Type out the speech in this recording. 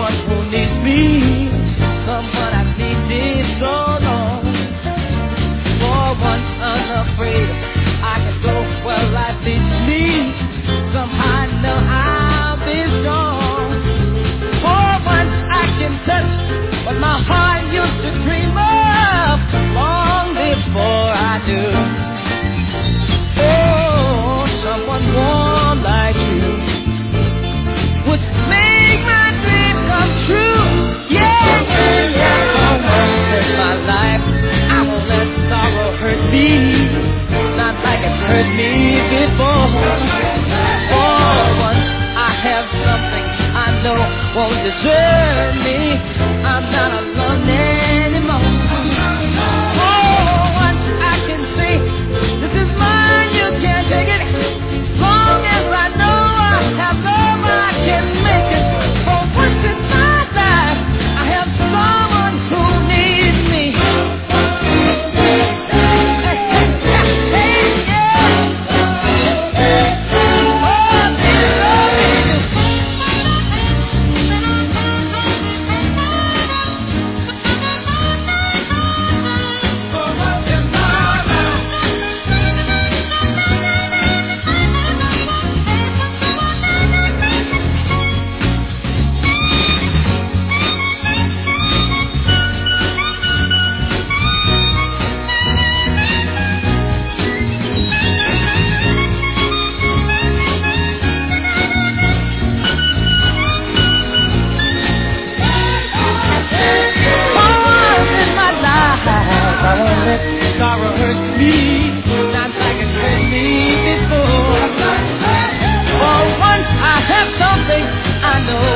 someone who needs me, someone I've needed so long. For once unafraid, I can go where life leads me. Somehow I know I'll be strong. For once I can touch what my heart used to dream of long before I do. Oh, someone warm like you would make my dream come true. Yeah, yeah, yeah. For once in my life, I won't let sorrow hurt me, not like it's hurt me before. For once I have something I know won't desert me. I'm not alone anymore. For once I can say, this is mine, you can't take it. As long as I know I have love, I can make it. For once in my life, I have someone who needs me. Sorrow hurts me, not like it hurt me before. For once I have something I know